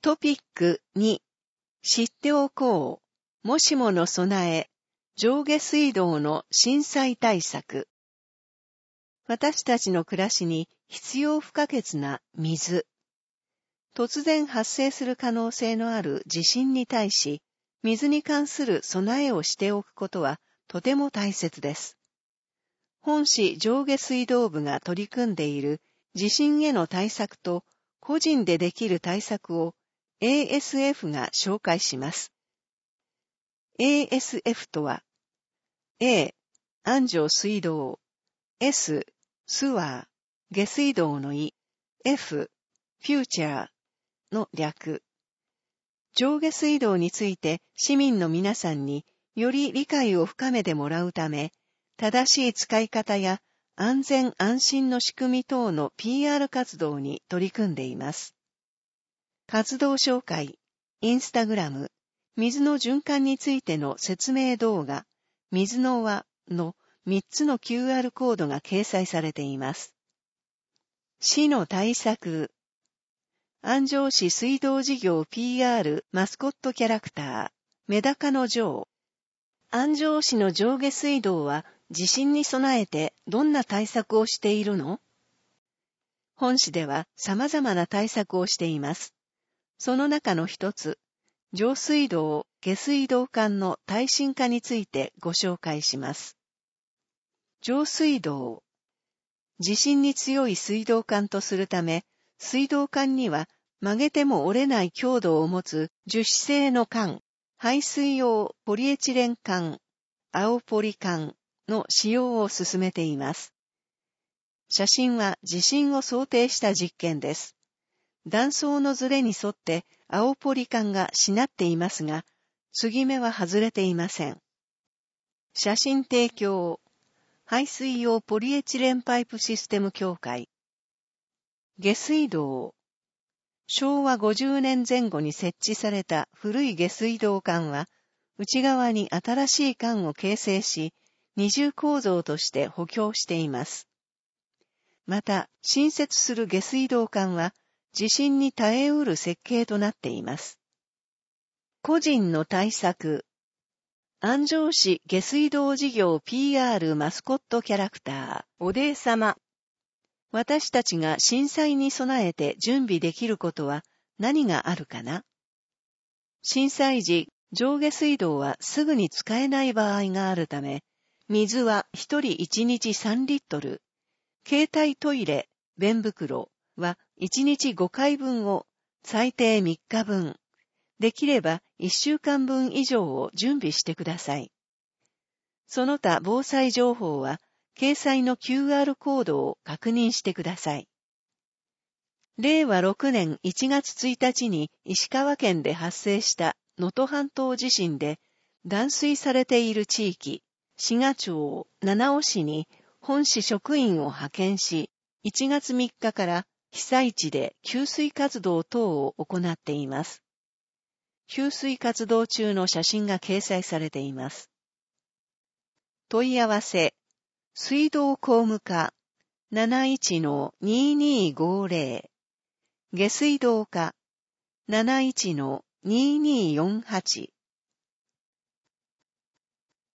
トピック2、知っておこう。もしもの備え、上下水道の震災対策。私たちの暮らしに必要不可欠な水。突然発生する可能性のある地震に対し、水に関する備えをしておくことはとても大切です。本市上下水道部が取り組んでいる地震への対策と個人でできる対策をASF が紹介します。ASF とは A、安城水道 S、スワー、下水道の意 F、フューチャーの略。上下水道について市民の皆さんにより理解を深めてもらうため、正しい使い方や安全安心の仕組み等の PR 活動に取り組んでいます。活動紹介、インスタグラム、水の循環についての説明動画、水の輪の3つの QR コードが掲載されています。市の対策。安城市水道事業 PR マスコットキャラクター、メダカの女王。安城市の上下水道は地震に備えてどんな対策をしているの？本市では様々な対策をしています。その中の一つ、上水道、下水道管の耐震化についてご紹介します。上水道。地震に強い水道管とするため、水道管には曲げても折れない強度を持つ樹脂製の管、排水用ポリエチレン管、青ポリ管の使用を進めています。写真は地震を想定した実験です。断層のずれに沿って青ポリ管がしなっていますが、継ぎ目は外れていません。写真提供、排水用ポリエチレンパイプシステム協会。下水道。昭和50年前後に設置された古い下水道管は、内側に新しい管を形成し、二重構造として補強しています。また、新設する下水道管は、地震に耐えうる設計となっています。個人の対策。安城市下水道事業 PR マスコットキャラクター、おでえ様。私たちが震災に備えて準備できることは何があるかな？震災時、上下水道はすぐに使えない場合があるため、水は1人1日3リットル、携帯トイレ、便袋は1日5回分を最低3日分、できれば1週間分以上を準備してください。その他防災情報は、掲載の QR コードを確認してください。令和6年1月1日に石川県で発生した能登半島地震で断水されている地域、滋賀町七尾市に本市職員を派遣し、1月3日から被災地で給水活動等を行っています。給水活動中の写真が掲載されています。問い合わせ、水道工務課 71-2250 下水道課 71-2248